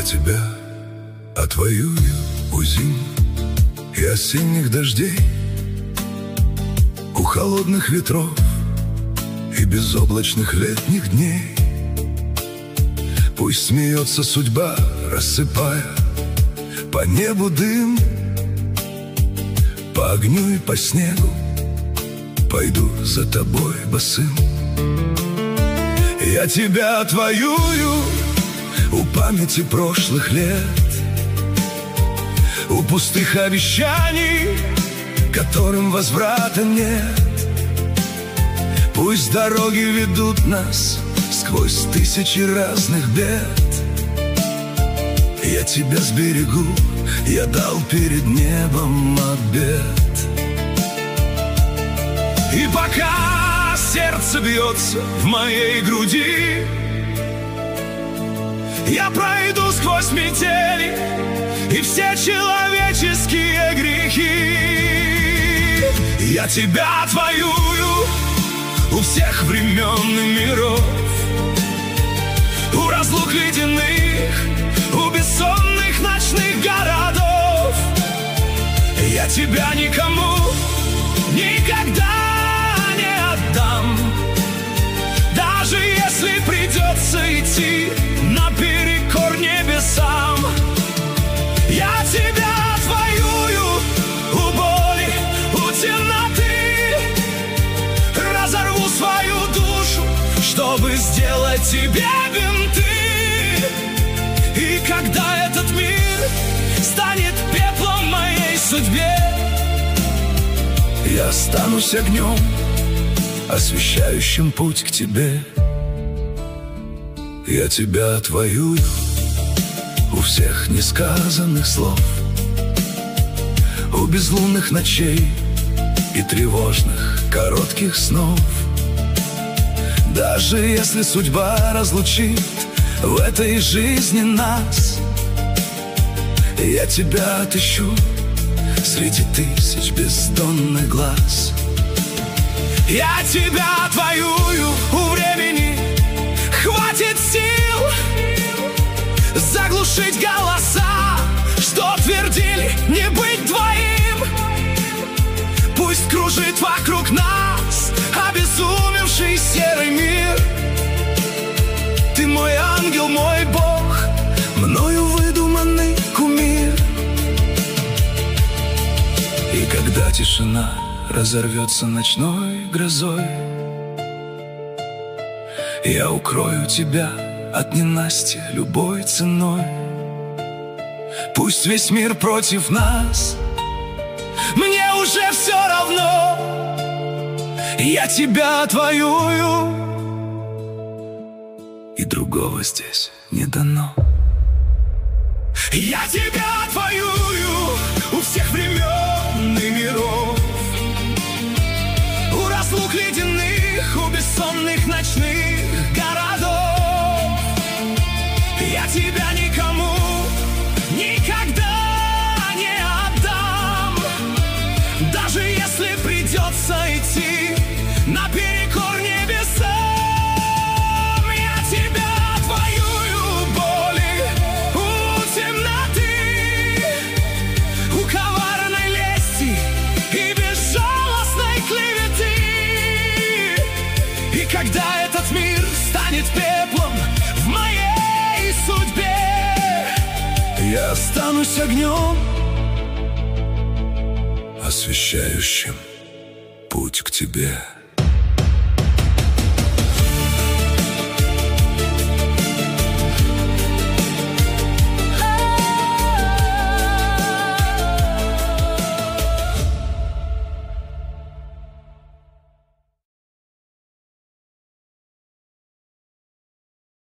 тебя отвоюю у зим и осенних дождей, у холодных ветров и безоблачных летних дней. Пусть смеется судьба, рассыпая по небу дым, по огню и по снегу пойду за тобой босым. Я тебя отвоюю у памяти прошлых лет, у пустых обещаний, которым возврата нет. Пусть дороги ведут нас сквозь тысячи разных бед. Я тебя сберегу, я дал перед небом обет. И пока сердце бьется в моей груди, я пройду сквозь метели и все человеческие грехи. Я тебя отвоюю у всех времен и миров, у разлук ледяных, у бессонных ночных городов. Я тебя никому никогда не отдам, даже если придется идти наперекор небесам. Я тебя отвоюю у боли, у темноты, разорву свою душу, чтобы сделать тебе бинты. И когда этот мир станет пеплом моей судьбе, я останусь огнем, освещающим путь к тебе. Я тебя отвоюю у всех несказанных слов, у безлунных ночей и тревожных коротких снов. Даже если судьба разлучит в этой жизни нас, я тебя отыщу среди тысяч бездонных глаз. Я тебя отвоюю у времени, хватит сил заглушить голоса, что твердили не быть двоим. Пусть кружит вокруг нас обезумевший серый мир. Ты мой ангел, мой Бог, мною выдуманный кумир. И когда тишина разорвется ночной грозой, я укрою тебя от ненастья любой ценой. Пусть весь мир против нас, мне уже все равно. Я тебя отвоюю, и другого здесь не дано. Я тебя отвоюю у всех времен и миров, у разлук ледяных, у бессонных ночных городов. Я тебя никому никогда не отдам, даже если придется идти наперекор небесам. Я тебя отвоюю у боли, у темноты, у коварной лести и безжалостной клеветы. И когда этот мир станет пеплом в моей судьбе, я останусь огнем, освещающим путь к тебе.